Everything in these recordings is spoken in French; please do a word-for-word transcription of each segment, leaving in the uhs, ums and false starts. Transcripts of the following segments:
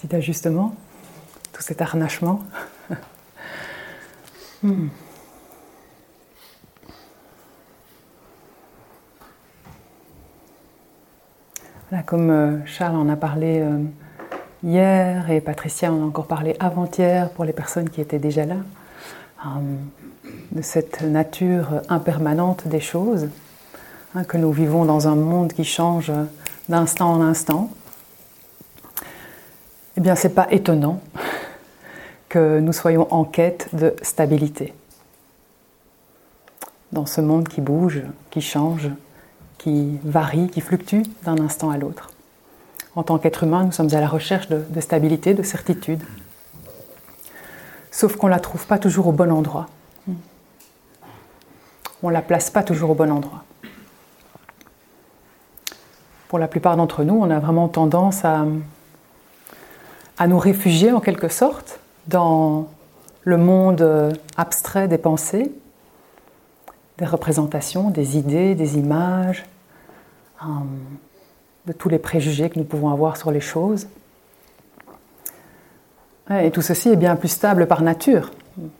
d'ajustement, tout cet harnachement. hmm. Voilà, comme Charles en a parlé euh, hier et Patricia en a encore parlé avant-hier pour les personnes qui étaient déjà là, euh, de cette nature impermanente des choses, hein, que nous vivons dans un monde qui change d'instant en instant. Eh bien, c'est pas étonnant que nous soyons en quête de stabilité. Dans ce monde qui bouge, qui change, qui varie, qui fluctue d'un instant à l'autre. En tant qu'être humain, nous sommes à la recherche de, de stabilité, de certitude. Sauf qu'on ne la trouve pas toujours au bon endroit. On ne la place pas toujours au bon endroit. Pour la plupart d'entre nous, on a vraiment tendance à, à nous réfugier en quelque sorte dans le monde abstrait des pensées, des représentations, des idées, des images, euh, de tous les préjugés que nous pouvons avoir sur les choses. Et tout ceci est bien plus stable par nature.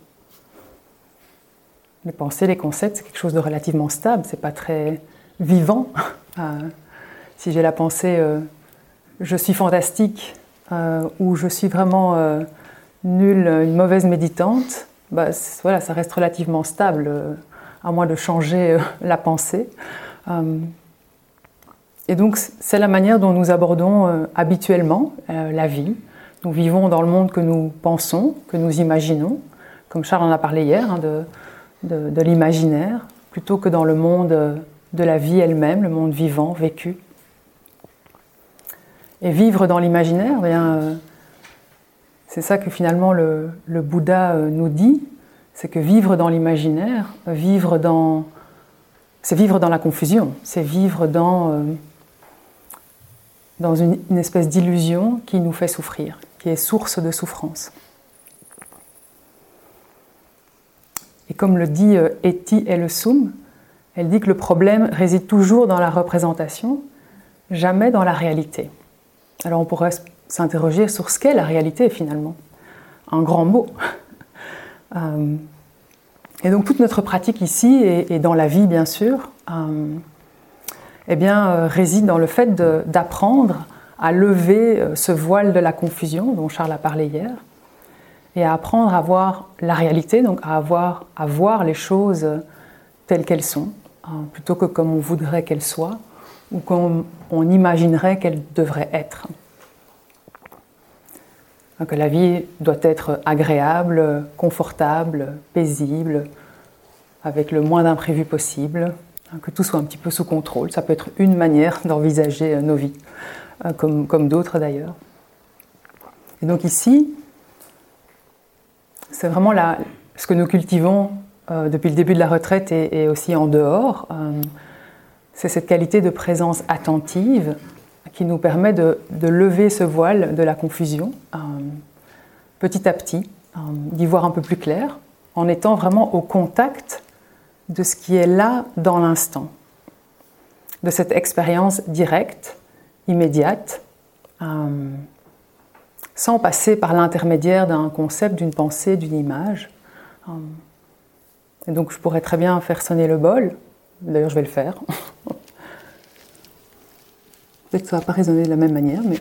Les pensées, les concepts, c'est quelque chose de relativement stable, c'est pas très vivant. Euh, si j'ai la pensée euh, « je suis fantastique euh, » ou « je suis vraiment euh, nulle, une mauvaise méditante », bah, voilà, ça reste relativement stable. Euh, à moins de changer euh, la pensée. Euh, et donc, c'est la manière dont nous abordons euh, habituellement euh, la vie. Nous vivons dans le monde que nous pensons, que nous imaginons, comme Charles en a parlé hier, hein, de, de, de l'imaginaire, plutôt que dans le monde euh, de la vie elle-même, le monde vivant, vécu. Et vivre dans l'imaginaire, eh bien, euh, c'est ça que finalement le, le Bouddha euh, nous dit, c'est que vivre dans l'imaginaire, vivre dans, c'est vivre dans la confusion, c'est vivre dans, euh, dans une, une espèce d'illusion qui nous fait souffrir, qui est source de souffrance. Et comme le dit euh, Eti Ellesum, elle dit que le problème réside toujours dans la représentation, jamais dans la réalité. Alors on pourrait s'interroger sur ce qu'est la réalité finalement. Un grand mot. Euh, et donc toute notre pratique ici, et, et dans la vie bien sûr, euh, eh bien, euh, réside dans le fait de, d'apprendre à lever euh, ce voile de la confusion dont Charles a parlé hier, et à apprendre à voir la réalité, donc à, avoir, à voir les choses telles qu'elles sont, euh, plutôt que comme on voudrait qu'elles soient, ou comme on imaginerait qu'elles devraient être. Que la vie doit être agréable, confortable, paisible, avec le moins d'imprévus possible, que tout soit un petit peu sous contrôle. Ça peut être une manière d'envisager nos vies, comme, comme d'autres d'ailleurs. Et donc ici, c'est vraiment la, ce que nous cultivons euh, depuis le début de la retraite et, et aussi en dehors. Euh, c'est cette qualité de présence attentive qui nous permet de, de lever ce voile de la confusion euh, petit à petit, euh, d'y voir un peu plus clair, en étant vraiment au contact de ce qui est là dans l'instant, de cette expérience directe, immédiate, euh, sans passer par l'intermédiaire d'un concept, d'une pensée, d'une image. Euh, et donc je pourrais très bien faire sonner le bol, d'ailleurs je vais le faire. Peut-être que ça ne va pas résonner de la même manière, mais...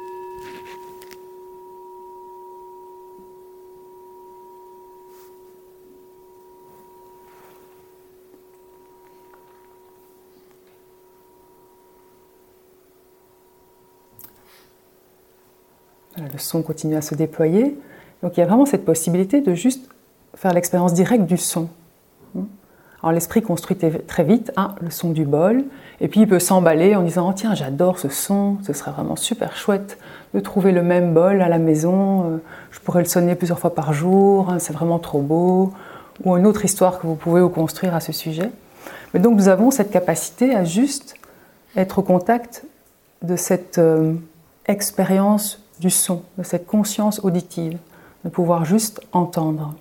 Voilà, le son continue à se déployer. Donc il y a vraiment cette possibilité de juste faire l'expérience directe du son. Alors l'esprit construit très vite hein, le son du bol, et puis il peut s'emballer en disant oh, « tiens, j'adore ce son, ce serait vraiment super chouette de trouver le même bol à la maison, je pourrais le sonner plusieurs fois par jour, hein, c'est vraiment trop beau », ou une autre histoire que vous pouvez vous construire à ce sujet. Mais donc nous avons cette capacité à juste être au contact de cette euh, expérience du son, de cette conscience auditive, de pouvoir juste entendre.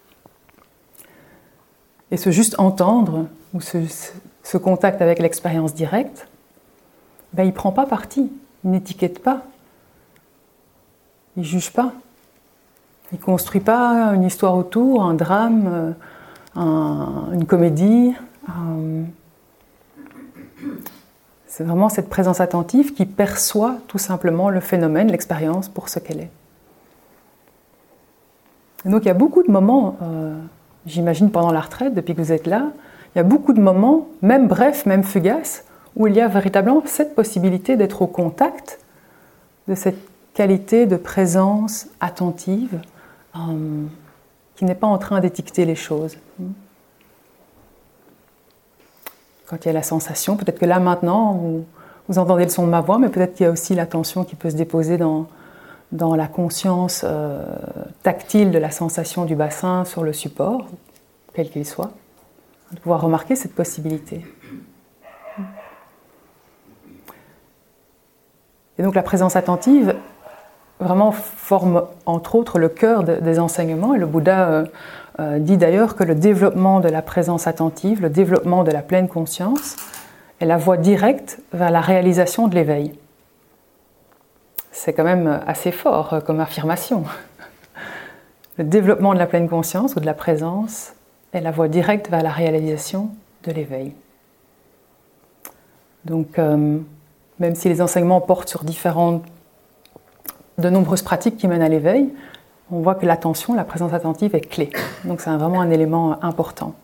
Et ce juste entendre, ou ce, ce contact avec l'expérience directe, ben, il ne prend pas parti, il n'étiquette pas. il ne juge pas. Il ne construit pas une histoire autour, un drame, un, une comédie. Un... C'est vraiment cette présence attentive qui perçoit tout simplement le phénomène, l'expérience pour ce qu'elle est. Et donc il y a beaucoup de moments, euh, j'imagine pendant la retraite, depuis que vous êtes là, il y a beaucoup de moments, même brefs, même fugaces, où il y a véritablement cette possibilité d'être au contact de cette qualité de présence attentive euh, qui n'est pas en train d'étiqueter les choses. Quand il y a la sensation, peut-être que là maintenant, vous, vous entendez le son de ma voix, mais peut-être qu'il y a aussi l'attention qui peut se déposer dans, dans la conscience euh, tactile de la sensation du bassin sur le support, quel qu'il soit, de pouvoir remarquer cette possibilité. Et donc la présence attentive vraiment forme entre autres le cœur de, des enseignements, et le Bouddha euh, euh, dit d'ailleurs que le développement de la présence attentive, le développement de la pleine conscience est la voie directe vers la réalisation de l'éveil. C'est quand même assez fort euh, comme affirmation. Le développement de la pleine conscience ou de la présence est la voie directe vers la réalisation de l'éveil. Donc euh, même si les enseignements portent sur différentes, de nombreuses pratiques qui mènent à l'éveil, on voit que l'attention, la présence attentive est clé. Donc c'est vraiment un élément important.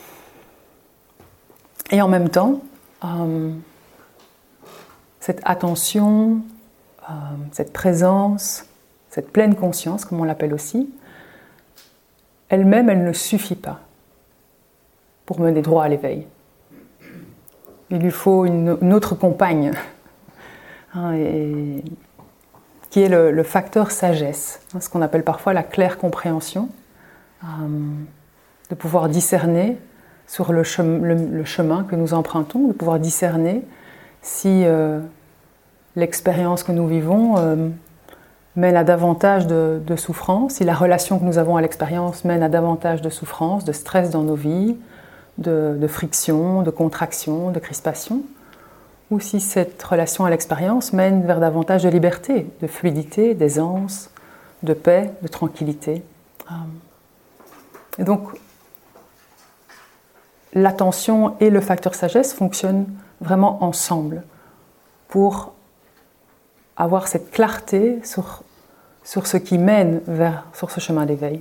Et en même temps, euh, cette attention, euh, cette présence, cette pleine conscience, comme on l'appelle aussi, elle-même, elle ne suffit pas pour mener droit à l'éveil. Il lui faut une, une autre compagne, hein, et, qui est le, le facteur sagesse, hein, ce qu'on appelle parfois la claire compréhension, euh, de pouvoir discerner sur le, chem, le, le chemin que nous empruntons, de pouvoir discerner si euh, l'expérience que nous vivons euh, mène à davantage de, de souffrance, si la relation que nous avons à l'expérience mène à davantage de souffrance, de stress dans nos vies, de, de friction, de contraction, de crispation, ou si cette relation à l'expérience mène vers davantage de liberté, de fluidité, d'aisance, de paix, de tranquillité. Et donc, l'attention et le facteur sagesse fonctionnent vraiment ensemble pour avoir cette clarté sur, sur ce qui mène vers, sur ce chemin d'éveil.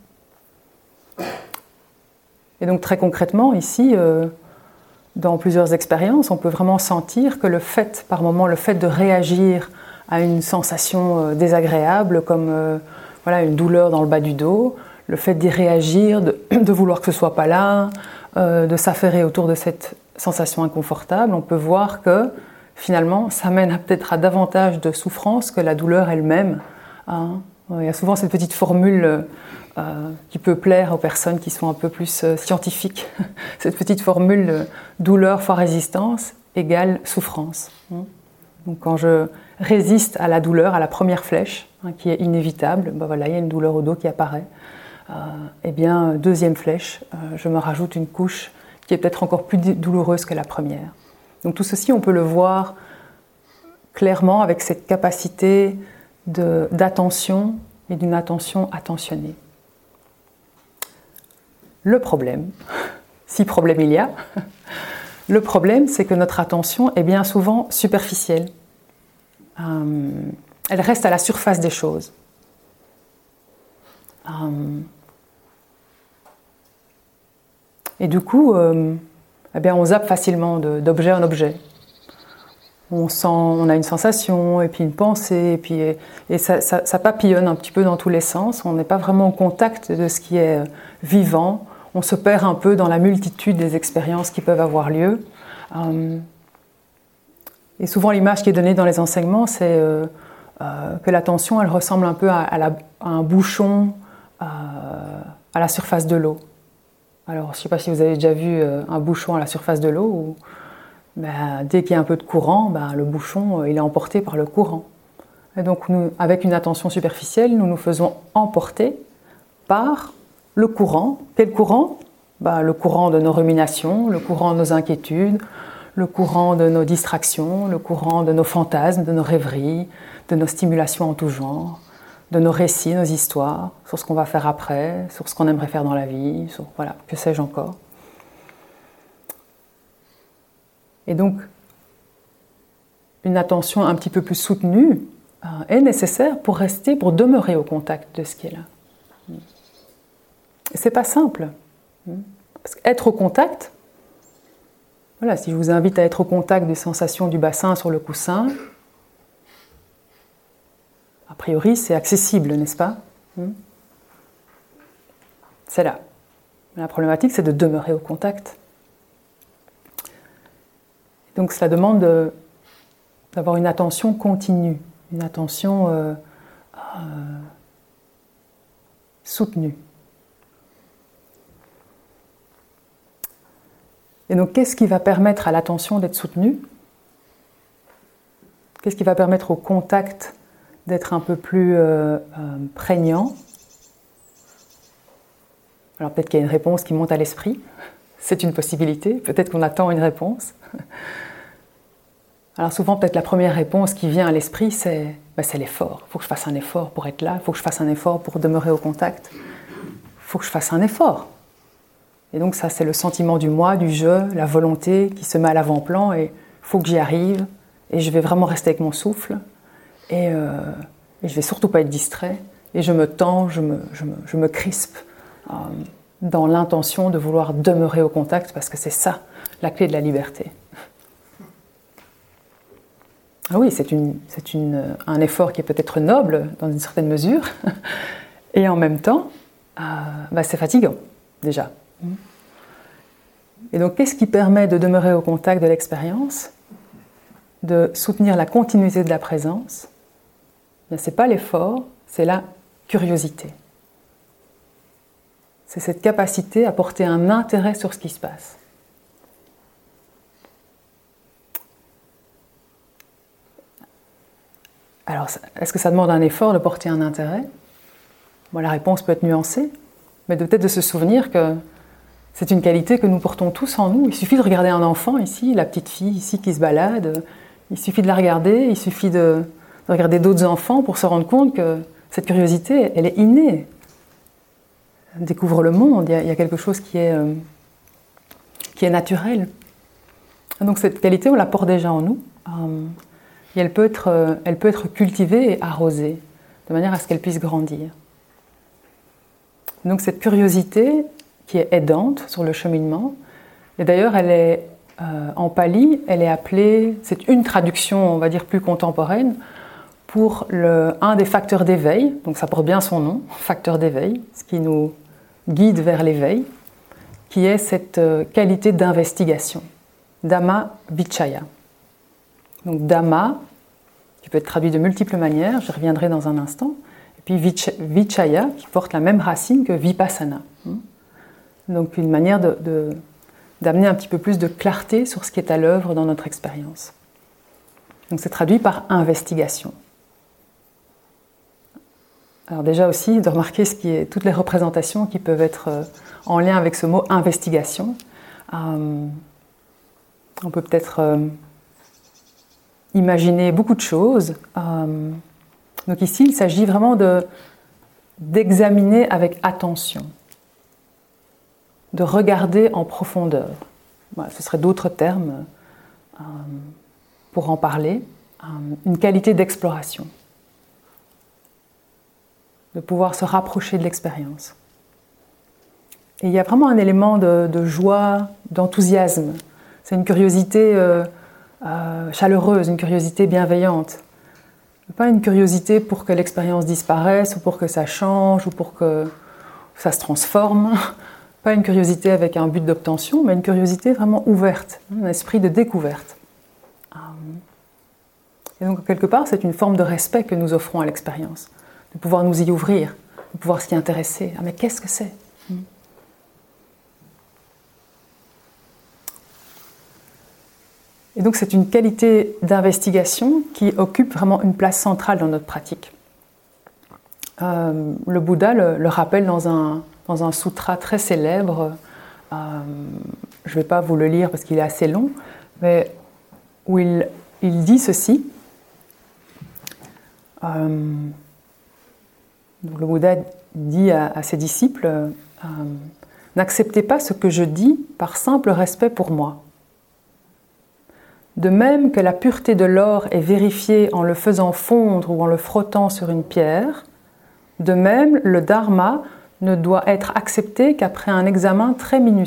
Et donc très concrètement, ici, euh, dans plusieurs expériences, on peut vraiment sentir que le fait, par moment, le fait de réagir à une sensation euh, désagréable, comme euh, voilà, une douleur dans le bas du dos, le fait d'y réagir, de, de vouloir que ce ne soit pas là, euh, de s'affairer autour de cette sensation inconfortable, on peut voir que finalement, ça mène à, peut-être à davantage de souffrance que la douleur elle-même. Hein. Il y a souvent cette petite formule euh, qui peut plaire aux personnes qui sont un peu plus euh, scientifiques. Cette petite formule euh, douleur fois résistance égale souffrance. Hein. Donc quand je résiste à la douleur, à la première flèche, hein, qui est inévitable, ben voilà, il y a une douleur au dos qui apparaît. Euh, et bien, deuxième flèche, euh, je me rajoute une couche qui est peut-être encore plus douloureuse que la première. Donc tout ceci, on peut le voir clairement avec cette capacité de, d'attention et d'une attention attentionnée. Le problème, si problème il y a, le problème c'est que notre attention est bien souvent superficielle. Euh, elle reste à la surface des choses. Euh, et du coup, euh, eh bien, on zappe facilement de, d'objet en objet. On sent, on a une sensation, et puis une pensée, et, puis, et ça, ça, ça papillonne un petit peu dans tous les sens. On n'est pas vraiment au contact de ce qui est vivant. On se perd un peu dans la multitude des expériences qui peuvent avoir lieu. Euh, et souvent, l'image qui est donnée dans les enseignements, c'est euh, euh, que l'attention, elle ressemble un peu à, à, la, à un bouchon euh, à la surface de l'eau. Alors, je ne sais pas si vous avez déjà vu euh, un bouchon à la surface de l'eau, où ben, dès qu'il y a un peu de courant, ben, le bouchon euh, il est emporté par le courant. Et donc, nous, avec une attention superficielle, nous nous faisons emporter par le courant. Quel courant ? Ben, le courant de nos ruminations, le courant de nos inquiétudes, le courant de nos distractions, le courant de nos fantasmes, de nos rêveries, de nos stimulations en tout genre, de nos récits, nos histoires, sur ce qu'on va faire après, sur ce qu'on aimerait faire dans la vie, sur, voilà, que sais-je encore. Et donc, une attention un petit peu plus soutenue euh, est nécessaire pour rester, pour demeurer au contact de ce qui est là. Et c'est pas simple. Parce qu'être au contact, voilà, si je vous invite à être au contact des sensations du bassin sur le coussin, a priori c'est accessible, n'est-ce pas? C'est là. La problématique, c'est de demeurer au contact. Donc cela demande de, d'avoir une attention continue, une attention euh, euh, soutenue. Et donc qu'est-ce qui va permettre à l'attention d'être soutenue? Qu'est-ce qui va permettre au contact d'être un peu plus euh, euh, prégnant? Alors peut-être qu'il y a une réponse qui monte à l'esprit, c'est une possibilité, peut-être qu'on attend une réponse. Alors souvent, peut-être la première réponse qui vient à l'esprit, c'est ben, c'est l'effort. Il faut que je fasse un effort pour être là, il faut que je fasse un effort pour demeurer au contact. Il faut que je fasse un effort. Et donc ça, c'est le sentiment du moi, du je, la volonté qui se met à l'avant-plan et il faut que j'y arrive et je vais vraiment rester avec mon souffle et, euh, et je ne vais surtout pas être distrait et je me tends, je me, je me, je me crispe euh, dans l'intention de vouloir demeurer au contact parce que c'est ça, la clé de la liberté. Ah oui, c'est, une, c'est une, un effort qui est peut-être noble dans une certaine mesure et en même temps, euh, bah, c'est fatigant déjà. Et donc, qu'est-ce qui permet de demeurer au contact de l'expérience, de soutenir la continuité de la présence? Ce n'est pas l'effort, c'est la curiosité. C'est cette capacité à porter un intérêt sur ce qui se passe. Alors, est-ce que ça demande un effort de porter un intérêt? Bon, la réponse peut être nuancée, mais de, peut-être de se souvenir que c'est une qualité que nous portons tous en nous. Il suffit de regarder un enfant ici, la petite fille ici qui se balade. Il suffit de la regarder, il suffit de, de regarder d'autres enfants pour se rendre compte que cette curiosité, elle est innée. Elle découvre le monde, il y a, il y a quelque chose qui est, euh, qui est naturel. Donc cette qualité, on la porte déjà en nous. Euh, et elle peut être, euh, elle peut être cultivée et arrosée, de manière à ce qu'elle puisse grandir. Donc cette curiosité qui est aidante sur le cheminement. Et d'ailleurs, elle est euh, en pali, elle est appelée, c'est une traduction, on va dire, plus contemporaine, pour le, un des facteurs d'éveil, donc ça porte bien son nom, facteur d'éveil, ce qui nous guide vers l'éveil, qui est cette euh, qualité d'investigation, Dhamma Vichaya. Donc Dhamma, qui peut être traduit de multiples manières, je reviendrai dans un instant, et puis Vichaya, qui porte la même racine que Vipassana. Donc une manière de, de, d'amener un petit peu plus de clarté sur ce qui est à l'œuvre dans notre expérience. Donc c'est traduit par investigation. Alors déjà aussi de remarquer ce qui est, toutes les représentations qui peuvent être euh, en lien avec ce mot investigation. Euh, on peut peut-être euh, imaginer beaucoup de choses. Euh, donc ici il s'agit vraiment de, d'examiner avec attention, de regarder en profondeur. Voilà, ce seraient d'autres termes euh, pour en parler. Euh, une qualité d'exploration. De pouvoir se rapprocher de l'expérience. Et il y a vraiment un élément de, de joie, d'enthousiasme. C'est une curiosité euh, euh, chaleureuse, une curiosité bienveillante. Pas une curiosité pour que l'expérience disparaisse, ou pour que ça change, ou pour que ça se transforme. Pas une curiosité avec un but d'obtention, mais une curiosité vraiment ouverte, un esprit de découverte. Et donc, quelque part, c'est une forme de respect que nous offrons à l'expérience, de pouvoir nous y ouvrir, de pouvoir s'y intéresser. Ah, mais qu'est-ce que c'est? Et donc, c'est une qualité d'investigation qui occupe vraiment une place centrale dans notre pratique. Euh, le Bouddha le, le rappelle dans un dans un sutra très célèbre, euh, je ne vais pas vous le lire parce qu'il est assez long, mais où il, il dit ceci, euh, Donc le Bouddha dit à, à ses disciples euh, « N'acceptez pas ce que je dis par simple respect pour moi. De même que la pureté de l'or est vérifiée en le faisant fondre ou en le frottant sur une pierre, de même le dharma ne doit être accepté qu'après un examen très minutieux. »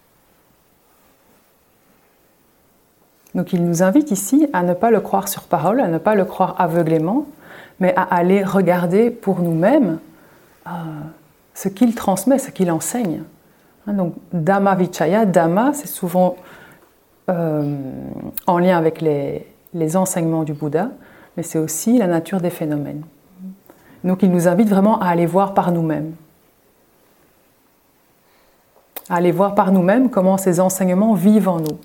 Donc il nous invite ici à ne pas le croire sur parole, à ne pas le croire aveuglément, mais à aller regarder pour nous-mêmes euh, ce qu'il transmet, ce qu'il enseigne. Hein, donc Dhamma Vichaya, Dhamma, c'est souvent euh, en lien avec les, les enseignements du Bouddha, mais c'est aussi la nature des phénomènes. Donc il nous invite vraiment à aller voir par nous-mêmes. À aller voir par nous-mêmes comment ces enseignements vivent en nous.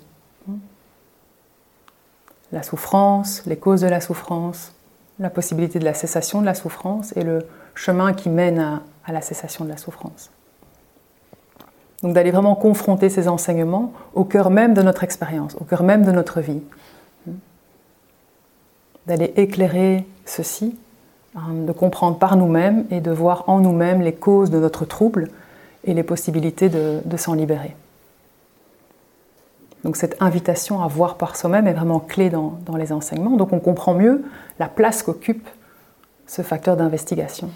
La souffrance, les causes de la souffrance, la possibilité de la cessation de la souffrance et le chemin qui mène à, à la cessation de la souffrance. Donc d'aller vraiment confronter ces enseignements au cœur même de notre expérience, au cœur même de notre vie. D'aller éclairer ceci, de comprendre par nous-mêmes et de voir en nous-mêmes les causes de notre trouble et les possibilités de, de s'en libérer. Donc cette invitation à voir par soi-même est vraiment clé dans, dans les enseignements. Donc on comprend mieux la place qu'occupe ce facteur d'investigation.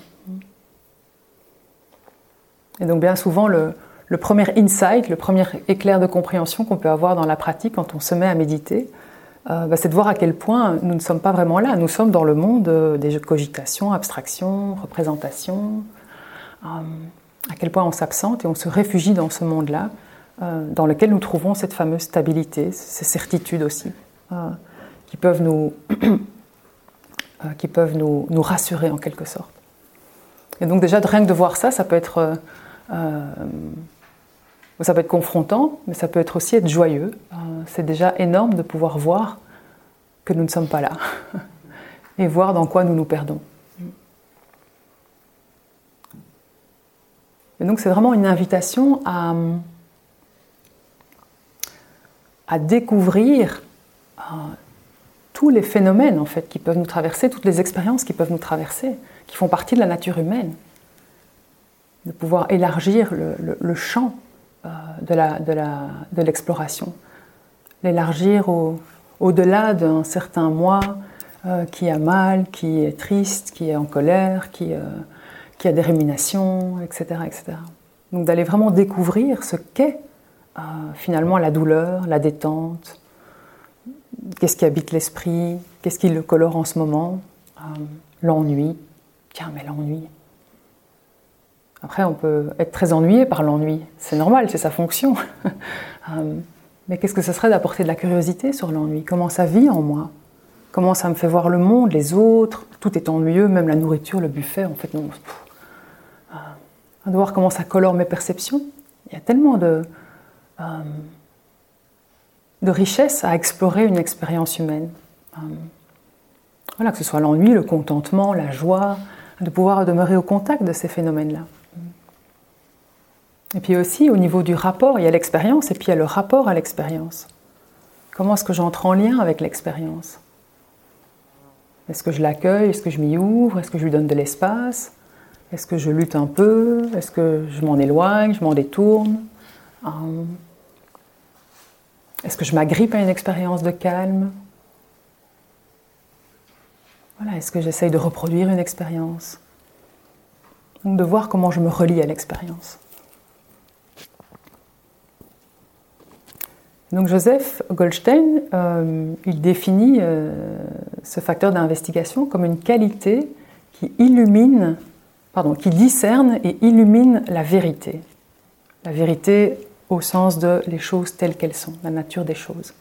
Et donc bien souvent, le, le premier insight, le premier éclair de compréhension qu'on peut avoir dans la pratique quand on se met à méditer, euh, bah, c'est de voir à quel point nous ne sommes pas vraiment là. Nous sommes dans le monde des cogitations, abstractions, représentations, euh, à quel point on s'absente et on se réfugie dans ce monde-là, dans lequel nous trouvons cette fameuse stabilité, ces certitudes aussi, euh, qui peuvent, nous, euh, qui peuvent nous, nous rassurer en quelque sorte. Et donc déjà, rien que de voir ça, ça peut être, euh, ça peut être confrontant, mais ça peut être aussi être joyeux. Euh, c'est déjà énorme de pouvoir voir que nous ne sommes pas là, et voir dans quoi nous nous perdons. Et donc c'est vraiment une invitation à... à découvrir euh, tous les phénomènes en fait, qui peuvent nous traverser, toutes les expériences qui peuvent nous traverser, qui font partie de la nature humaine. De pouvoir élargir le, le, le champ euh, de, la, de, la, de l'exploration. L'élargir au, au-delà d'un certain moi euh, qui a mal, qui est triste, qui est en colère, qui, euh, qui a des ruminations, et cetera, et cetera. Donc d'aller vraiment découvrir ce qu'est Euh, finalement la douleur, la détente, qu'est-ce qui habite l'esprit, qu'est-ce qui le colore en ce moment, euh, l'ennui, tiens mais l'ennui. Après on peut être très ennuyé par l'ennui, c'est normal, c'est sa fonction. euh, mais qu'est-ce que ce serait d'apporter de la curiosité sur l'ennui? Comment ça vit en moi? Comment ça me fait voir le monde, les autres? Tout est ennuyeux, même la nourriture, le buffet, en fait non. Euh, de voir comment ça colore mes perceptions. Il y a tellement de de richesse à explorer une expérience humaine. Voilà, que ce soit l'ennui, le contentement, la joie, de pouvoir demeurer au contact de ces phénomènes-là. Et puis aussi, au niveau du rapport, il y a l'expérience et puis il y a le rapport à l'expérience. Comment est-ce que j'entre en lien avec l'expérience? Est-ce que je l'accueille? Est-ce que je m'y ouvre? Est-ce que je lui donne de l'espace? Est-ce que je lutte un peu? Est-ce que je m'en éloigne? Je m'en détourne? Est-ce que je m'agrippe à une expérience de calme? Voilà, est-ce que j'essaye de reproduire une expérience? Donc de voir comment je me relie à l'expérience. Donc Joseph Goldstein, euh, il définit euh, ce facteur d'investigation comme une qualité qui illumine, pardon, qui discerne et illumine la vérité. La vérité au sens de les choses telles qu'elles sont, la nature des choses.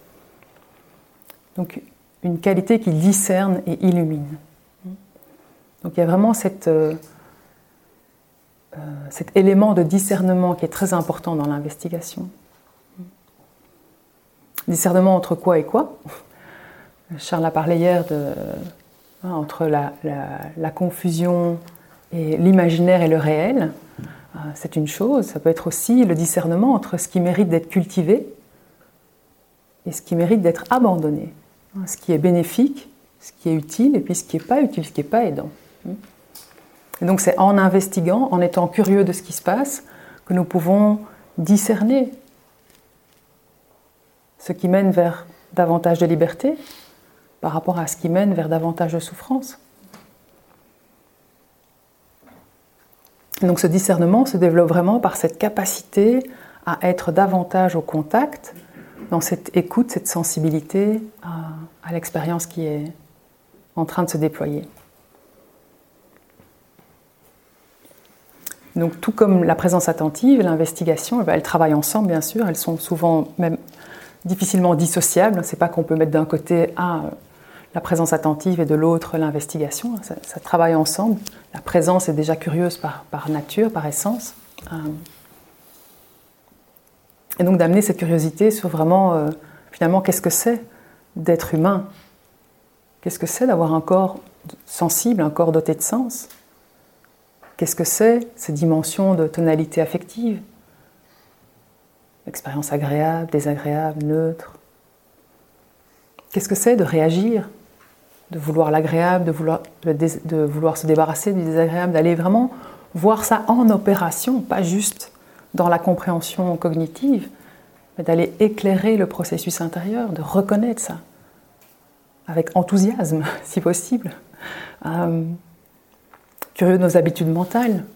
Donc une qualité qui discerne et illumine. Donc il y a vraiment cette, euh, euh, cet élément de discernement qui est très important dans l'investigation. Discernement entre quoi et quoi. Charles a parlé hier de, hein, entre la, la, la confusion et l'imaginaire et le réel. C'est une chose, ça peut être aussi le discernement entre ce qui mérite d'être cultivé et ce qui mérite d'être abandonné. Ce qui est bénéfique, ce qui est utile, et puis ce qui n'est pas utile, ce qui n'est pas aidant. Et donc c'est en investiguant, en étant curieux de ce qui se passe, que nous pouvons discerner ce qui mène vers davantage de liberté par rapport à ce qui mène vers davantage de souffrance. Et donc ce discernement se développe vraiment par cette capacité à être davantage au contact, dans cette écoute, cette sensibilité à, à l'expérience qui est en train de se déployer. Donc tout comme la présence attentive et l'investigation, elles travaillent ensemble bien sûr, elles sont souvent même difficilement dissociables. C'est pas qu'on peut mettre d'un côté ah, la présence attentive et de l'autre l'investigation, ça, ça travaille ensemble. La présence est déjà curieuse par, par nature, par essence. Et donc d'amener cette curiosité sur vraiment, euh, finalement, qu'est-ce que c'est d'être humain? Qu'est-ce que c'est d'avoir un corps sensible, un corps doté de sens? Qu'est-ce que c'est ces dimensions de tonalité affective? Expérience agréable, désagréable, neutre. Qu'est-ce que c'est de réagir, de vouloir l'agréable, de vouloir, de vouloir se débarrasser du désagréable, d'aller vraiment voir ça en opération, pas juste dans la compréhension cognitive, mais d'aller éclairer le processus intérieur, de reconnaître ça, avec enthousiasme, si possible. Euh, curieux de nos habitudes mentales,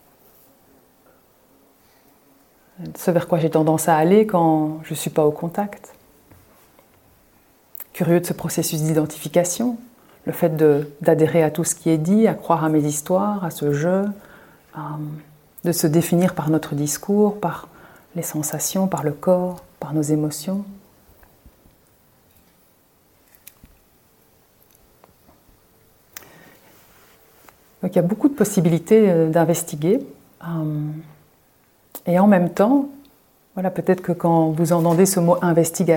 ce vers quoi j'ai tendance à aller quand je ne suis pas au contact. Curieux de ce processus d'identification, le fait de, d'adhérer à tout ce qui est dit, à croire à mes histoires, à ce jeu, euh, de se définir par notre discours, par les sensations, par le corps, par nos émotions. Donc il y a beaucoup de possibilités d'investiguer. Et en même temps, voilà, peut-être que quand vous entendez ce mot « investigation »,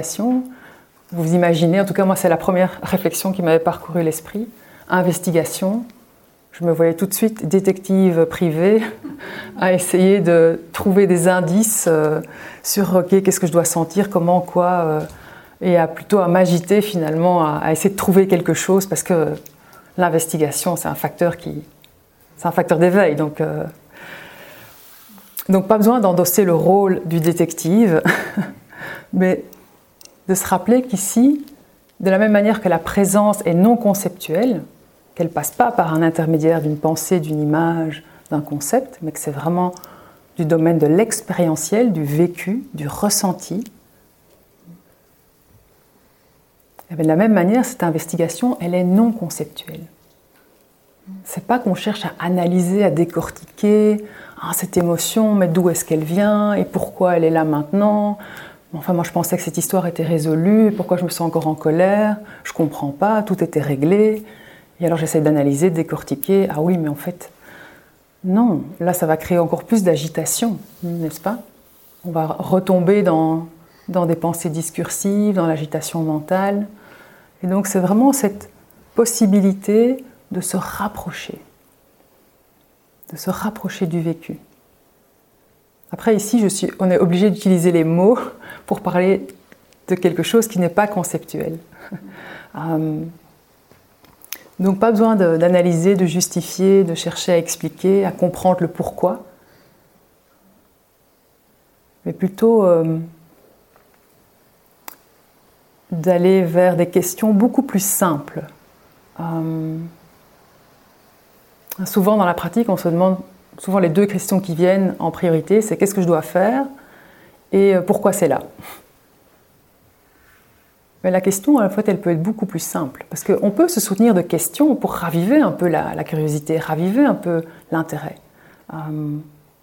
vous imaginez, en tout cas moi c'est la première réflexion qui m'avait parcouru l'esprit, investigation. Je me voyais tout de suite détective privée à essayer de trouver des indices euh, sur okay, qu'est-ce que je dois sentir, comment, quoi, euh, et à plutôt à m'agiter finalement, à, à essayer de trouver quelque chose parce que l'investigation c'est un facteur qui, c'est un facteur d'éveil, donc euh, donc pas besoin d'endosser le rôle du détective, mais de se rappeler qu'ici, de la même manière que la présence est non conceptuelle, qu'elle ne passe pas par un intermédiaire d'une pensée, d'une image, d'un concept, mais que c'est vraiment du domaine de l'expérientiel, du vécu, du ressenti. Et bien de la même manière, cette investigation, elle est non conceptuelle. C'est pas qu'on cherche à analyser, à décortiquer ah, cette émotion, mais d'où est-ce qu'elle vient et pourquoi elle est là maintenant. Enfin, moi, je pensais que cette histoire était résolue, pourquoi je me sens encore en colère, je comprends pas, tout était réglé. Et alors j'essaie d'analyser, de décortiquer. Ah oui, mais en fait, non. Là, ça va créer encore plus d'agitation, n'est-ce pas? On va retomber dans, dans des pensées discursives, dans l'agitation mentale. Et donc, c'est vraiment cette possibilité de se rapprocher, de se rapprocher du vécu. Après, ici, je suis, on est obligé d'utiliser les mots pour parler de quelque chose qui n'est pas conceptuel. euh, Donc pas besoin de, d'analyser, de justifier, de chercher à expliquer, à comprendre le pourquoi, mais plutôt euh, d'aller vers des questions beaucoup plus simples. Euh, souvent dans la pratique, on se demande, souvent les deux questions qui viennent en priorité, c'est qu'est-ce que je dois faire et pourquoi c'est là. Mais la question, à la fois, elle peut être beaucoup plus simple. Parce qu'on peut se soutenir de questions pour raviver un peu la, la curiosité, raviver un peu l'intérêt. Euh...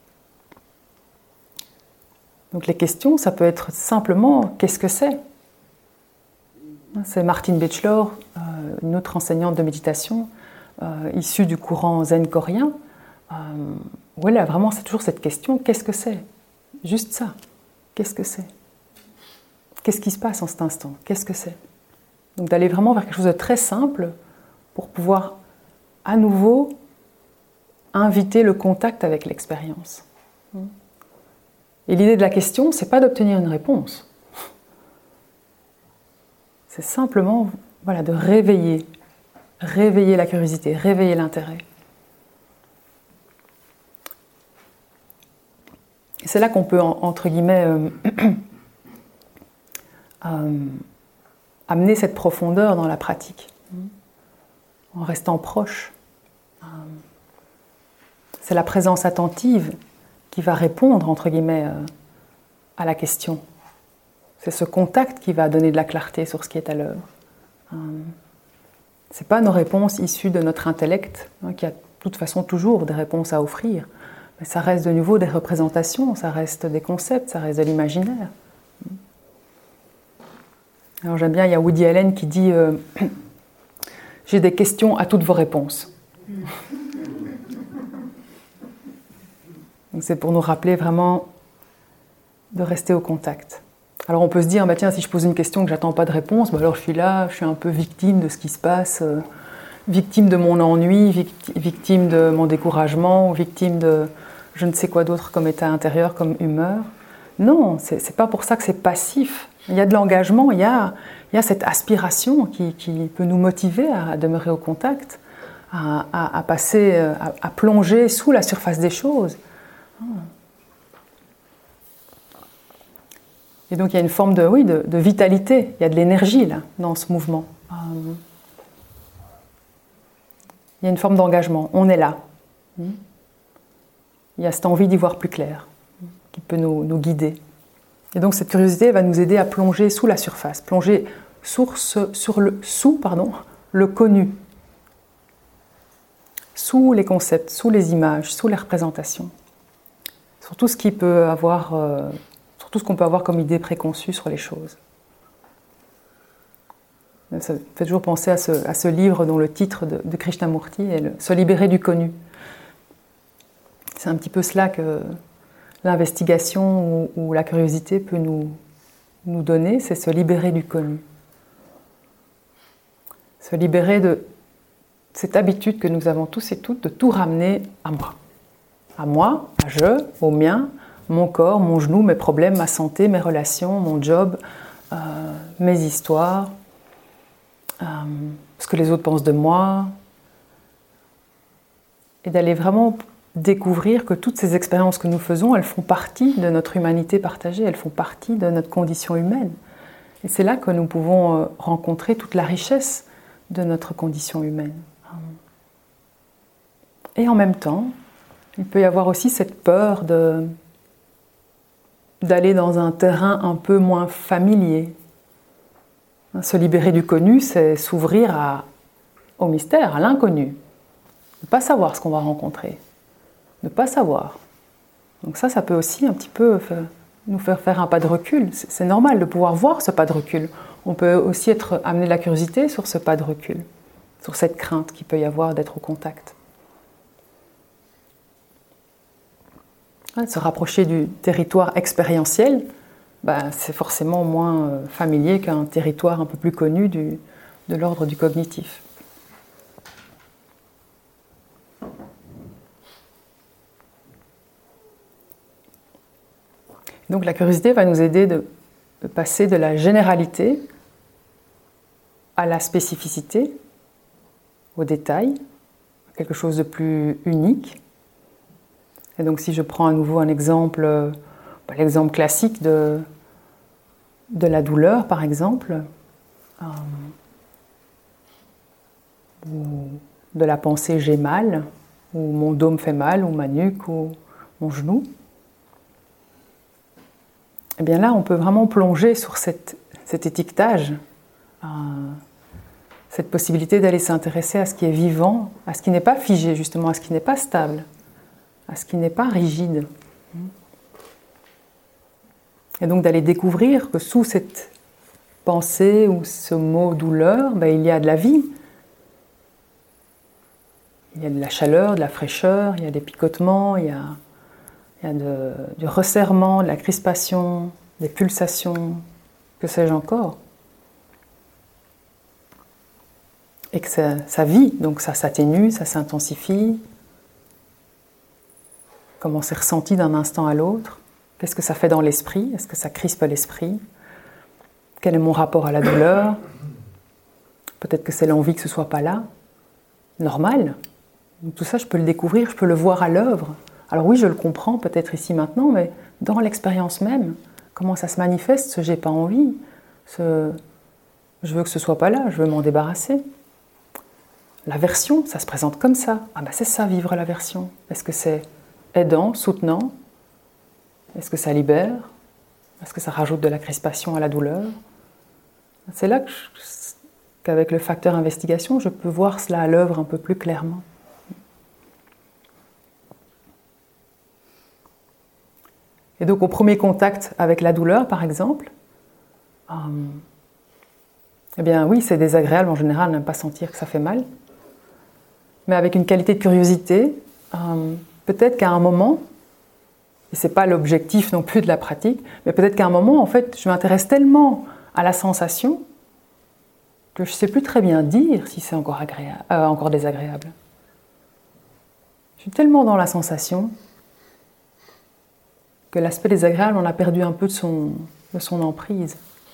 Donc les questions, ça peut être simplement « qu'est-ce que c'est ?» C'est Martine Batchelor, euh, une autre enseignante de méditation, euh, issue du courant zen coréen, euh, où elle a vraiment c'est toujours cette question « qu'est-ce que c'est ?» Juste ça. Qu'est-ce que c'est ? Qu'est-ce qui se passe en cet instant? Qu'est-ce que c'est? Donc d'aller vraiment vers quelque chose de très simple pour pouvoir à nouveau inviter le contact avec l'expérience. Et l'idée de la question, c'est pas d'obtenir une réponse. C'est simplement voilà, de réveiller, réveiller la curiosité, réveiller l'intérêt. c'est là qu'on peut, entre guillemets, euh, euh, amener cette profondeur dans la pratique, en restant proche. Euh, c'est la présence attentive qui va répondre, entre guillemets, euh, à la question. C'est ce contact qui va donner de la clarté sur ce qui est à l'œuvre. Euh, ce n'est pas nos réponses issues de notre intellect, hein, qui a de toute façon toujours des réponses à offrir. Mais ça reste de nouveau des représentations, ça reste des concepts, ça reste de l'imaginaire. Alors j'aime bien, il y a Woody Allen qui dit euh, « J'ai des questions à toutes vos réponses ». Donc c'est pour nous rappeler vraiment de rester au contact. Alors on peut se dire, bah tiens, si je pose une question que j'attends pas de réponse, bah alors je suis là, je suis un peu victime de ce qui se passe, euh, victime de mon ennui, victi- victime de mon découragement, ou victime de je ne sais quoi d'autre comme état intérieur, comme humeur. Non, c'est, c'est pas pour ça que c'est passif. Il y a de l'engagement, il y a, il y a cette aspiration qui, qui peut nous motiver à demeurer au contact, à, à, à passer, à, à plonger sous la surface des choses. Et donc il y a une forme de, oui, de, de vitalité, il y a de l'énergie là, dans ce mouvement. Il y a une forme d'engagement, on est là. Il y a cette envie d'y voir plus clair, qui peut nous, nous guider. Et donc cette curiosité va nous aider à plonger sous la surface, plonger sur, ce, sur le, sous pardon, le connu, sous les concepts, sous les images, sous les représentations, sur tout ce qui peut avoir, euh, sur tout ce qu'on peut avoir comme idée préconçue sur les choses. Ça fait toujours penser à ce, à ce livre dont le titre de, de Krishnamurti est le, « Se libérer du connu ». C'est un petit peu cela que l'investigation ou, ou la curiosité peut nous, nous donner, c'est se libérer du connu. Se libérer de cette habitude que nous avons tous et toutes de tout ramener à moi. À moi, à je, au mien, mon corps, mon genou, mes problèmes, ma santé, mes relations, mon job, euh, mes histoires, euh, ce que les autres pensent de moi. Et d'aller vraiment découvrir que toutes ces expériences que nous faisons, elles font partie de notre humanité partagée, elles font partie de notre condition humaine. Et c'est là que nous pouvons rencontrer toute la richesse de notre condition humaine. Et en même temps, il peut y avoir aussi cette peur de, d'aller dans un terrain un peu moins familier. Se libérer du connu, c'est s'ouvrir à, au mystère, à l'inconnu. Ne pas savoir ce qu'on va rencontrer. Ne pas savoir. Donc ça, ça peut aussi un petit peu faire, nous faire faire un pas de recul. C'est, c'est normal de pouvoir voir ce pas de recul. On peut aussi être amené de la curiosité sur ce pas de recul, sur cette crainte qu'il peut y avoir d'être au contact. Ouais, se rapprocher du territoire expérientiel, ben, c'est forcément moins euh, familier qu'un territoire un peu plus connu du, de l'ordre du cognitif. Donc la curiosité va nous aider de, de passer de la généralité à la spécificité, au détail, quelque chose de plus unique. Et donc si je prends à nouveau un exemple, euh, l'exemple classique de, de la douleur par exemple, euh, ou de la pensée j'ai mal, ou mon dos me fait mal, ou ma nuque, ou mon genou, eh bien là, on peut vraiment plonger sur cette, cet étiquetage, euh, cette possibilité d'aller s'intéresser à ce qui est vivant, à ce qui n'est pas figé, justement, à ce qui n'est pas stable, à ce qui n'est pas rigide. Et donc d'aller découvrir que sous cette pensée ou ce mot douleur, ben, il y a de la vie. Il y a de la chaleur, de la fraîcheur, il y a des picotements, il y a... Il y a de, du resserrement, de la crispation, des pulsations, que sais-je encore. Et que ça, ça vit, donc ça s'atténue, ça s'intensifie. Comment c'est ressenti d'un instant à l'autre? Qu'est-ce que ça fait dans l'esprit? Est-ce que ça crispe l'esprit? Quel est mon rapport à la douleur? Peut-être que c'est l'envie que ce ne soit pas là. Normal. Donc tout ça, je peux le découvrir, je peux le voir à l'œuvre. Alors oui, je le comprends peut-être ici maintenant, mais dans l'expérience même, comment ça se manifeste, ce j'ai pas envie, ce je veux que ce soit pas là, je veux m'en débarrasser. L'aversion, ça se présente comme ça. Ah ben c'est ça, vivre l'aversion. Est-ce que c'est aidant, soutenant? Est-ce que ça libère? Est-ce que ça rajoute de la crispation à la douleur? C'est là que je, qu'avec le facteur investigation, je peux voir cela à l'œuvre un peu plus clairement. Et donc au premier contact avec la douleur, par exemple, euh, eh bien oui, c'est désagréable en général, n'aime pas sentir que ça fait mal. Mais avec une qualité de curiosité, euh, peut-être qu'à un moment, et ce n'est pas l'objectif non plus de la pratique, mais peut-être qu'à un moment, en fait, je m'intéresse tellement à la sensation que je ne sais plus très bien dire si c'est encore, agréable, euh, encore désagréable. Je suis tellement dans la sensation que l'aspect désagréable, on a perdu un peu de son, de son emprise.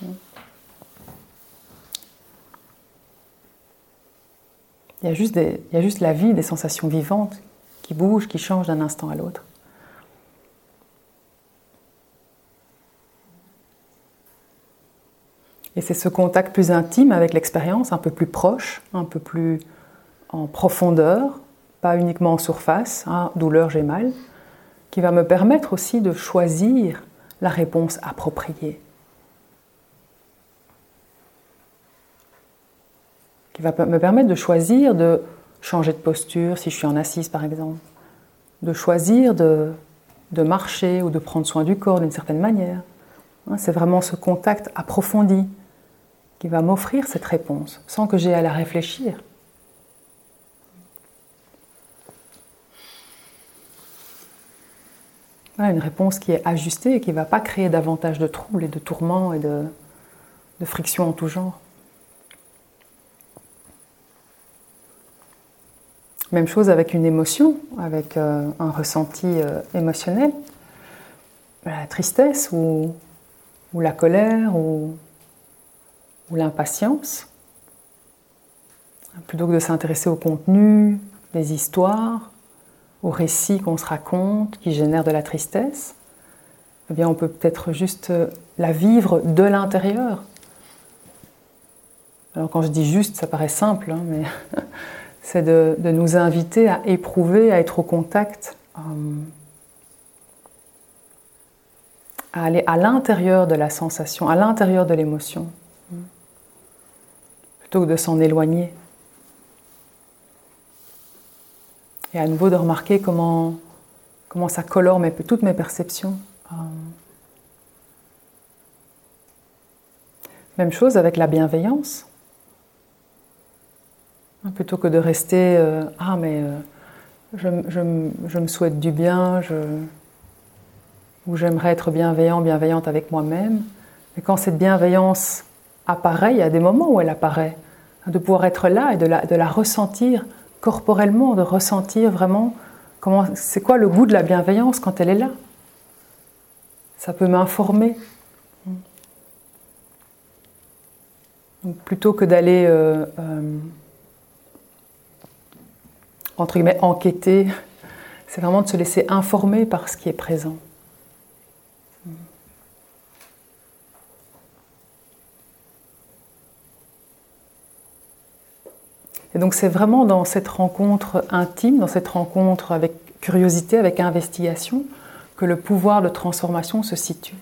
Il y a juste des, il y a juste la vie, des sensations vivantes qui bougent, qui changent d'un instant à l'autre. Et c'est ce contact plus intime avec l'expérience, un peu plus proche, un peu plus en profondeur, pas uniquement en surface, hein, douleur, j'ai mal, qui va me permettre aussi de choisir la réponse appropriée. Qui va me permettre de choisir de changer de posture, si je suis en assise par exemple, de choisir de, de marcher ou de prendre soin du corps d'une certaine manière. Hein, c'est vraiment ce contact approfondi qui va m'offrir cette réponse, sans que j'aie à la réfléchir. Voilà, une réponse qui est ajustée et qui ne va pas créer davantage de troubles et de tourments et de, de frictions en tout genre. Même chose avec une émotion, avec euh, un ressenti euh, émotionnel, la tristesse ou, ou la colère ou, ou l'impatience. Plutôt que de s'intéresser au contenu, des histoires, aux récits qu'on se raconte, qui génèrent de la tristesse, eh bien on peut peut-être juste la vivre de l'intérieur. Alors quand je dis juste, ça paraît simple, hein, mais c'est de, de nous inviter à éprouver, à être au contact, euh, à aller à l'intérieur de la sensation, à l'intérieur de l'émotion, plutôt que de s'en éloigner. Et à nouveau de remarquer comment, comment ça colore mes, toutes mes perceptions. Euh, même chose avec la bienveillance. Plutôt que de rester euh, « Ah, mais euh, je, je, je me souhaite du bien, je, ou j'aimerais être bienveillant, bienveillante avec moi-même ». Mais quand cette bienveillance apparaît, il y a des moments où elle apparaît, de pouvoir être là et de la, de la ressentir corporellement, de ressentir vraiment comment, c'est quoi le goût de la bienveillance quand elle est là. Ça peut m'informer. Donc, plutôt que d'aller euh, euh, entre guillemets enquêter, c'est vraiment de se laisser informer par ce qui est présent. Et donc c'est vraiment dans cette rencontre intime, dans cette rencontre avec curiosité, avec investigation, que le pouvoir de transformation se situe.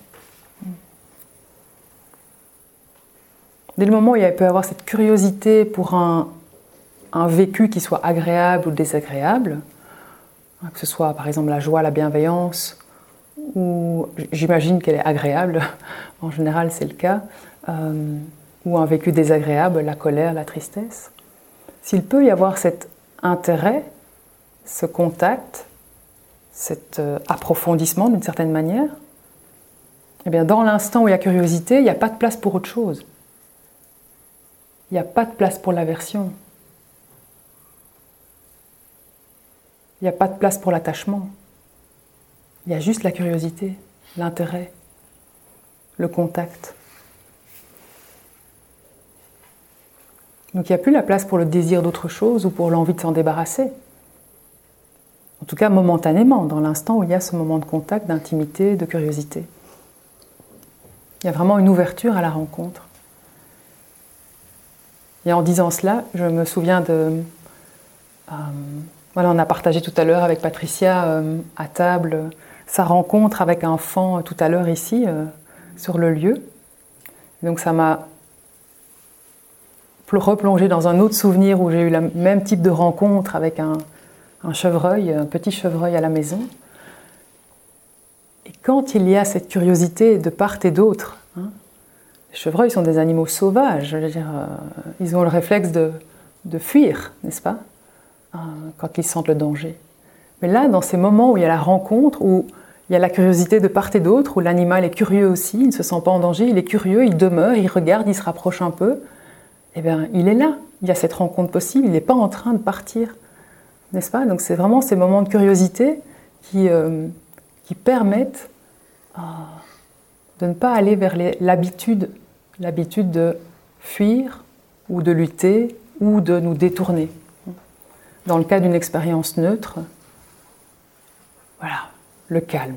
Dès le moment où il peut y avoir cette curiosité pour un, un vécu qui soit agréable ou désagréable, que ce soit par exemple la joie, la bienveillance, ou j'imagine qu'elle est agréable, en général c'est le cas, euh, ou un vécu désagréable, la colère, la tristesse. S'il peut y avoir cet intérêt, ce contact, cet euh, approfondissement d'une certaine manière, eh bien dans l'instant où il y a curiosité, il n'y a pas de place pour autre chose. Il n'y a pas de place pour l'aversion. Il n'y a pas de place pour l'attachement. Il y a juste la curiosité, l'intérêt, le contact. Donc il n'y a plus la place pour le désir d'autre chose ou pour l'envie de s'en débarrasser. En tout cas, momentanément, dans l'instant où il y a ce moment de contact, d'intimité, de curiosité. Il y a vraiment une ouverture à la rencontre. Et en disant cela, je me souviens de... Euh, voilà, on a partagé tout à l'heure avec Patricia euh, à table euh, sa rencontre avec un enfant euh, tout à l'heure ici, euh, sur le lieu. Donc ça m'a replongé dans un autre souvenir où j'ai eu le même type de rencontre avec un, un chevreuil, un petit chevreuil à la maison. Et quand il y a cette curiosité de part et d'autre, hein, les chevreuils sont des animaux sauvages, je veux dire, euh, ils ont le réflexe de, de fuir, n'est-ce pas, euh, quand ils sentent le danger. Mais là, dans ces moments où il y a la rencontre, où il y a la curiosité de part et d'autre, où l'animal est curieux aussi, il ne se sent pas en danger, il est curieux, il demeure, il regarde, il se rapproche un peu, eh bien, il est là, il y a cette rencontre possible, il n'est pas en train de partir, n'est-ce pas? Donc c'est vraiment ces moments de curiosité qui, euh, qui permettent euh, de ne pas aller vers les, l'habitude, l'habitude de fuir ou de lutter ou de nous détourner. Dans le cas d'une expérience neutre, voilà, le calme.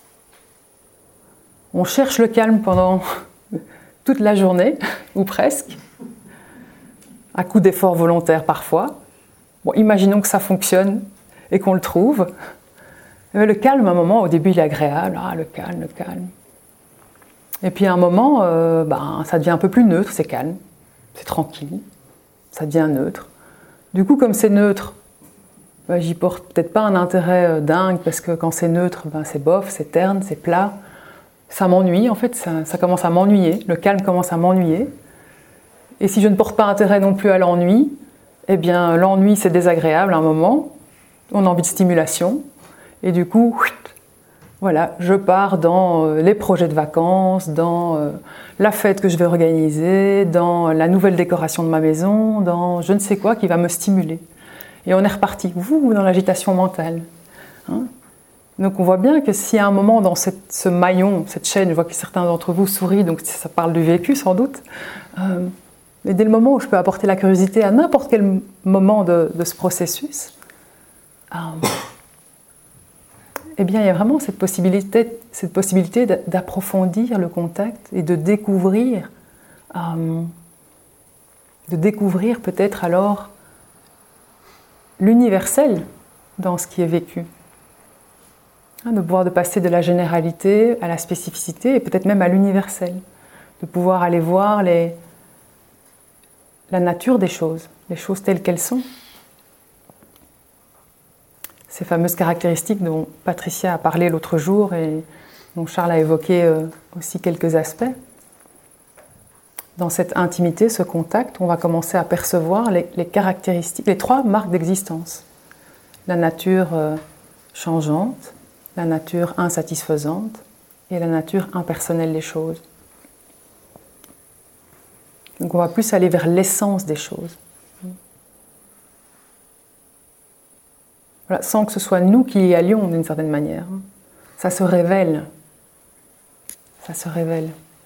On cherche le calme pendant toute la journée, ou presque, à coup d'efforts volontaires parfois. Bon, imaginons que ça fonctionne et qu'on le trouve. Mais le calme, à un moment, au début, il est agréable. Ah, le calme, le calme. Et puis à un moment, euh, ben, ça devient un peu plus neutre, c'est calme, c'est tranquille, ça devient neutre. Du coup, comme c'est neutre, ben, j'y porte peut-être pas un intérêt euh, dingue, parce que quand c'est neutre, ben, c'est bof, c'est terne, c'est plat. Ça m'ennuie, en fait, ça, ça commence à m'ennuyer, le calme commence à m'ennuyer. Et si je ne porte pas intérêt non plus à l'ennui, eh bien l'ennui c'est désagréable à un moment, on a envie de stimulation, et du coup, voilà, je pars dans les projets de vacances, dans la fête que je vais organiser, dans la nouvelle décoration de ma maison, dans je ne sais quoi qui va me stimuler. Et on est reparti, vous, dans l'agitation mentale. Hein? Donc on voit bien que s'il y a un moment dans cette, ce maillon, cette chaîne, je vois que certains d'entre vous sourient, donc ça parle du vécu sans doute, euh, mais dès le moment où je peux apporter la curiosité à n'importe quel moment de, de ce processus, euh, eh bien, il y a vraiment cette possibilité, cette possibilité d'approfondir le contact et de découvrir, euh, de découvrir peut-être alors l'universel dans ce qui est vécu. Hein, de pouvoir de passer de la généralité à la spécificité et peut-être même à l'universel. De pouvoir aller voir les... la nature des choses, les choses telles qu'elles sont. Ces fameuses caractéristiques dont Patricia a parlé l'autre jour et dont Charles a évoqué euh, aussi quelques aspects. Dans cette intimité, ce contact, on va commencer à percevoir les, les caractéristiques, les trois marques d'existence. La nature euh, changeante, la nature insatisfaisante et la nature impersonnelle des choses. Donc on va plus aller vers l'essence des choses. Voilà, sans que ce soit nous qui y allions d'une certaine manière. Ça se révèle. Ça se révèle.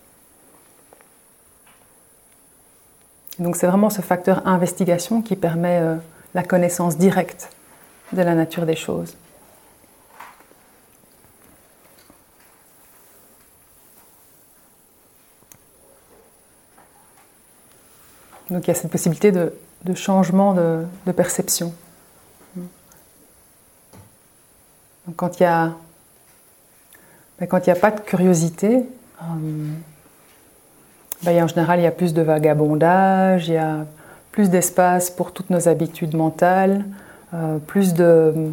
Donc c'est vraiment ce facteur investigation qui permet euh, la connaissance directe de la nature des choses. Donc il y a cette possibilité de, de changement de, de perception. Donc, quand il y a, ben, quand il n'y a pas de curiosité, euh, ben, en général il y a plus de vagabondage, il y a plus d'espace pour toutes nos habitudes mentales, euh, plus de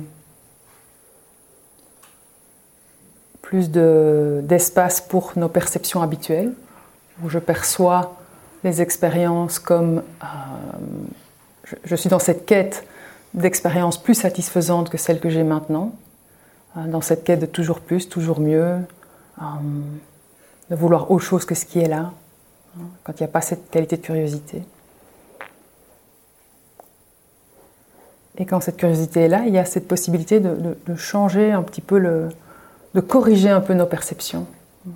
plus de, d'espace pour nos perceptions habituelles, où je perçois les expériences comme euh, je, je suis dans cette quête d'expériences plus satisfaisantes que celles que j'ai maintenant, euh, dans cette quête de toujours plus, toujours mieux, euh, de vouloir autre chose que ce qui est là, hein, quand il n'y a pas cette qualité de curiosité. Et quand cette curiosité est là, il y a cette possibilité de, de, de changer un petit peu, le, de corriger un peu nos perceptions.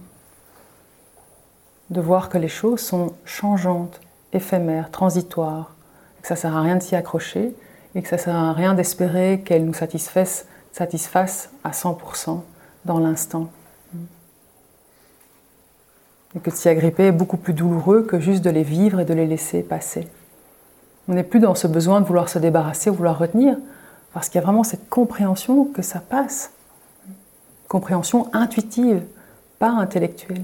De voir que les choses sont changeantes, éphémères, transitoires, que ça ne sert à rien de s'y accrocher et que ça ne sert à rien d'espérer qu'elles nous satisfassent satisfassent à cent pour cent dans l'instant. Et que de s'y agripper est beaucoup plus douloureux que juste de les vivre et de les laisser passer. On n'est plus dans ce besoin de vouloir se débarrasser ou vouloir retenir, parce qu'il y a vraiment cette compréhension que ça passe. Compréhension intuitive, pas intellectuelle.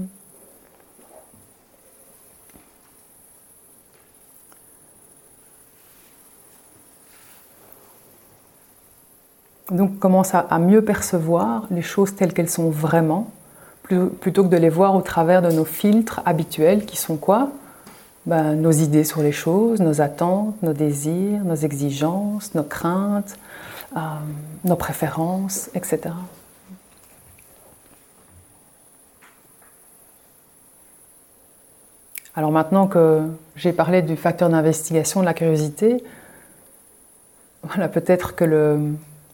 Donc on commence à, à mieux percevoir les choses telles qu'elles sont vraiment, plutôt que de les voir au travers de nos filtres habituels qui sont quoi? Ben, nos idées sur les choses, nos attentes, nos désirs, nos exigences, nos craintes, euh, nos préférences, et cetera. Alors maintenant que j'ai parlé du facteur d'investigation de la curiosité, voilà, peut-être que le...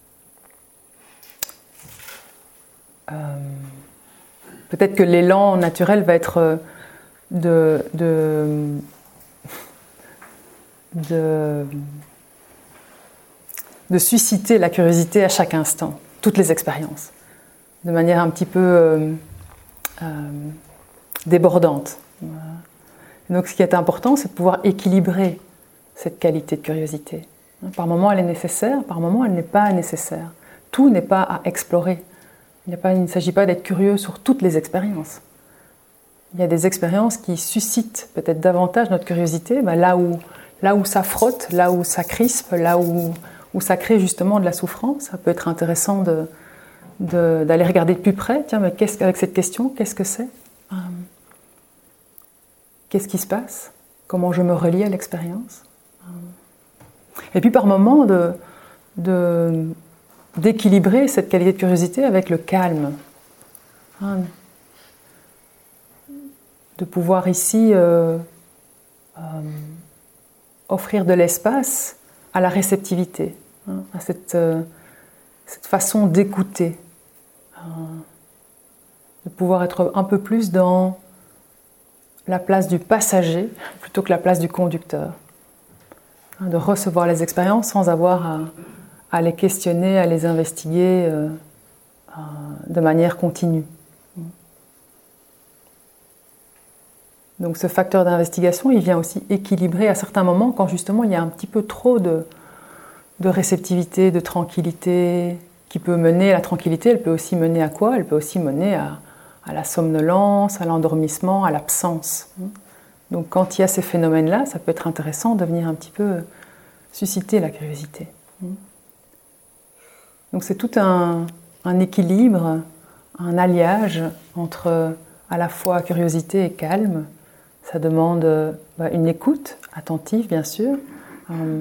Euh, peut-être que l'élan naturel va être de, de, de, de susciter la curiosité à chaque instant, toutes les expériences, de manière un petit peu euh, euh, débordante. Voilà. Donc ce qui est important, c'est de pouvoir équilibrer cette qualité de curiosité. Par moments, elle est nécessaire, par moments, elle n'est pas nécessaire. Tout n'est pas à explorer. Il, n'y a pas, il ne s'agit pas d'être curieux sur toutes les expériences. Il y a des expériences qui suscitent peut-être davantage notre curiosité, ben là, où, là où ça frotte, là où ça crispe, là où, où ça crée justement de la souffrance. Ça peut être intéressant de, de, d'aller regarder de plus près. Tiens, mais qu'est-ce, avec cette question, qu'est-ce que c'est? euh, Qu'est-ce qui se passe? Comment je me relie à l'expérience? Et puis par moments, de, de, d'équilibrer cette qualité de curiosité avec le calme. Hein, de pouvoir ici euh, euh, offrir de l'espace à la réceptivité, hein, à cette, euh, cette façon d'écouter. Euh, de pouvoir être un peu plus dans la place du passager plutôt que la place du conducteur. Hein, de recevoir les expériences sans avoir à, à les questionner, à les investiguer euh, euh, de manière continue. Donc ce facteur d'investigation, il vient aussi équilibrer à certains moments quand justement il y a un petit peu trop de, de réceptivité, de tranquillité, qui peut mener, la tranquillité, elle peut aussi mener à quoi? Elle peut aussi mener à, à la somnolence, à l'endormissement, à l'absence. Donc quand il y a ces phénomènes-là, ça peut être intéressant de venir un petit peu susciter la curiosité. Donc c'est tout un, un équilibre, un alliage entre à la fois curiosité et calme. Ça demande bah, une écoute attentive, bien sûr. Euh,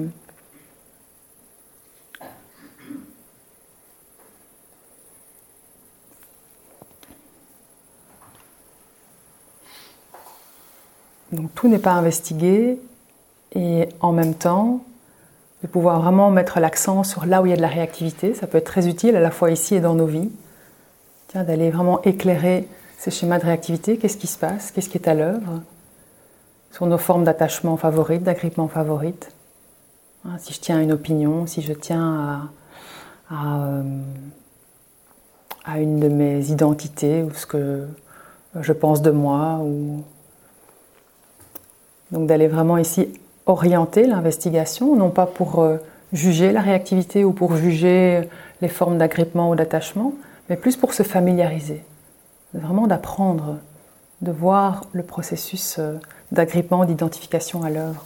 donc tout n'est pas investigué et en même temps, de pouvoir vraiment mettre l'accent sur là où il y a de la réactivité. Ça peut être très utile à la fois ici et dans nos vies. Tiens, d'aller vraiment éclairer ces schémas de réactivité. Qu'est-ce qui se passe? Qu'est-ce qui est à l'œuvre? Sur nos formes d'attachement favorites, d'agrippement favorites. Hein, si je tiens à une opinion, si je tiens à, à, euh, à une de mes identités ou ce que je pense de moi. Ou... Donc d'aller vraiment ici orienter l'investigation, non pas pour euh, juger la réactivité ou pour juger les formes d'agrippement ou d'attachement, mais plus pour se familiariser. Vraiment d'apprendre, de voir le processus euh, d'agrippement, d'identification à l'œuvre.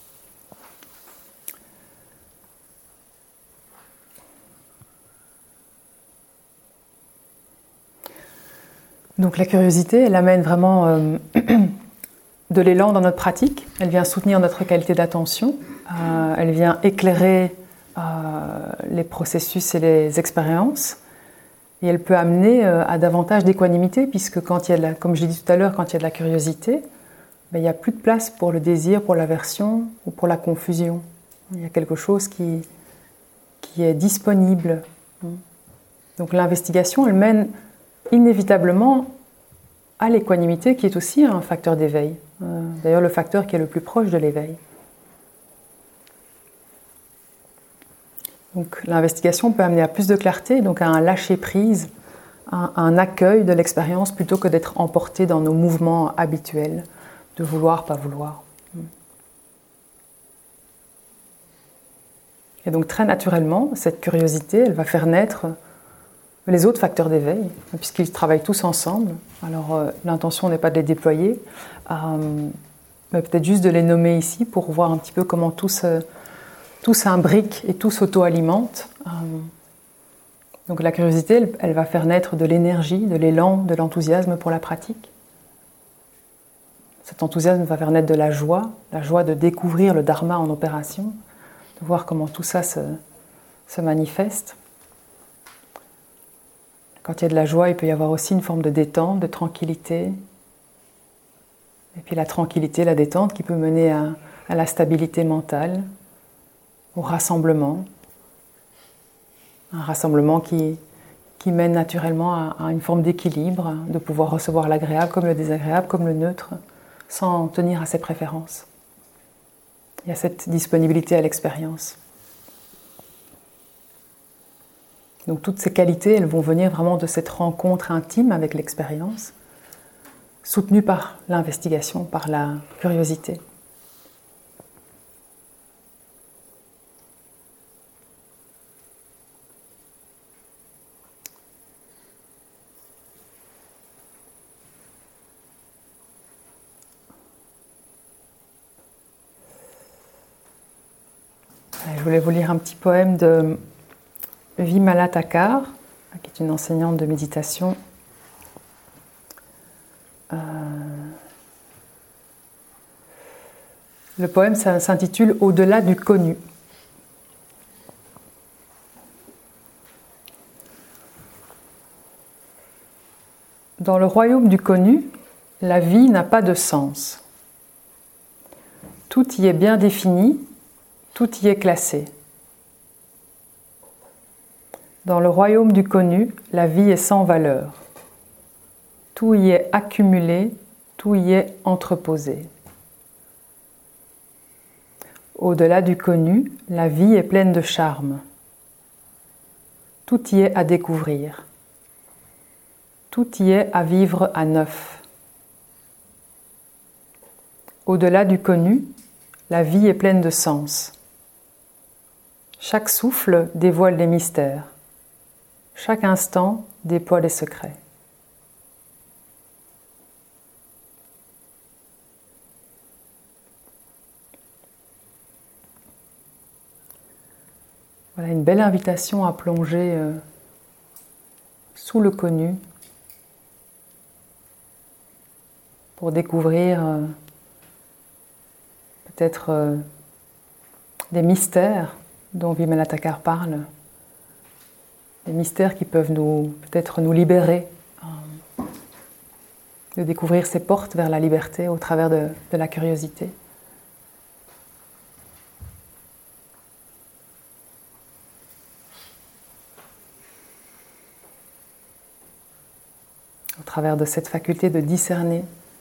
Donc la curiosité, elle amène vraiment euh, de l'élan dans notre pratique, elle vient soutenir notre qualité d'attention, euh, elle vient éclairer euh, les processus et les expériences, et elle peut amener euh, à davantage d'équanimité, puisque quand il y a de la, comme je l'ai dit tout à l'heure, quand il y a de la curiosité, ben, il n'y a plus de place pour le désir, pour l'aversion ou pour la confusion. Il y a quelque chose qui, qui est disponible. Donc l'investigation, elle mène inévitablement à l'équanimité, qui est aussi un facteur d'éveil. Euh, d'ailleurs, le facteur qui est le plus proche de l'éveil. Donc l'investigation peut amener à plus de clarté, donc à un lâcher-prise, à un accueil de l'expérience plutôt que d'être emporté dans nos mouvements habituels, de vouloir, pas vouloir. Et donc très naturellement, cette curiosité, elle va faire naître les autres facteurs d'éveil, puisqu'ils travaillent tous ensemble. Alors euh, l'intention n'est pas de les déployer, euh, mais peut-être juste de les nommer ici pour voir un petit peu comment tout se, tout s'imbrique et tout s'auto-alimente. Euh, donc la curiosité, elle, elle va faire naître de l'énergie, de l'élan, de l'enthousiasme pour la pratique. Cet enthousiasme va faire naître de la joie, la joie de découvrir le dharma en opération, de voir comment tout ça se, se manifeste. Quand il y a de la joie, il peut y avoir aussi une forme de détente, de tranquillité. Et puis la tranquillité, la détente qui peut mener à, à la stabilité mentale, au rassemblement. Un rassemblement qui, qui mène naturellement à, à une forme d'équilibre, de pouvoir recevoir l'agréable comme le désagréable, comme le neutre, sans tenir à ses préférences. Il y a cette disponibilité à l'expérience. Donc toutes ces qualités, elles vont venir vraiment de cette rencontre intime avec l'expérience, soutenue par l'investigation, par la curiosité. Je voulais vous lire un petit poème de Vimala Thakar, qui est une enseignante de méditation. Euh... Le poème s'intitule « Au-delà du connu ». Dans le royaume du connu, la vie n'a pas de sens. Tout y est bien défini, tout y est classé. Dans le royaume du connu, la vie est sans valeur. Tout y est accumulé, tout y est entreposé. Au-delà du connu, la vie est pleine de charme. Tout y est à découvrir. Tout y est à vivre à neuf. Au-delà du connu, la vie est pleine de sens. Chaque souffle dévoile des mystères. Chaque instant déploie des secrets. Voilà une belle invitation à plonger euh, sous le connu pour découvrir euh, peut-être euh, des mystères dont Vimala Thakar parle. Des mystères qui peuvent nous, peut-être nous libérer, euh, de découvrir ces portes vers la liberté au travers de, de la curiosité. Au travers de cette faculté de discerner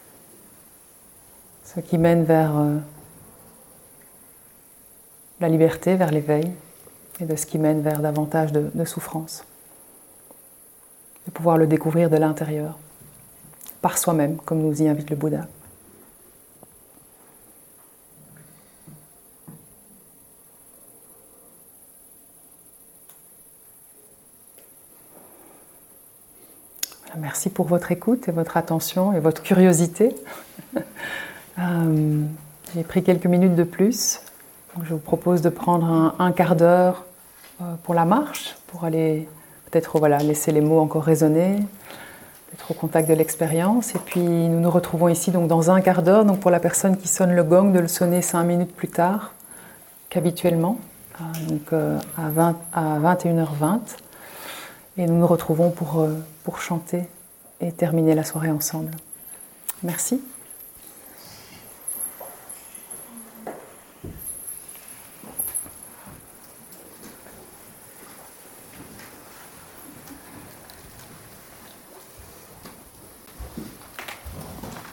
ce qui mène vers euh, la liberté, vers l'éveil, et de ce qui mène vers davantage de, de souffrance. De pouvoir le découvrir de l'intérieur, par soi-même, comme nous y invite le Bouddha. Voilà, merci pour votre écoute et votre attention et votre curiosité. euh, j'ai pris quelques minutes de plus. Je vous propose de prendre un, un quart d'heure pour la marche, pour aller peut-être voilà, laisser les mots encore résonner, être au contact de l'expérience. Et puis nous nous retrouvons ici donc, dans un quart d'heure, donc pour la personne qui sonne le gong, de le sonner cinq minutes plus tard qu'habituellement, donc à, vingt, à vingt et une heures vingt. Et nous nous retrouvons pour, pour chanter et terminer la soirée ensemble. Merci.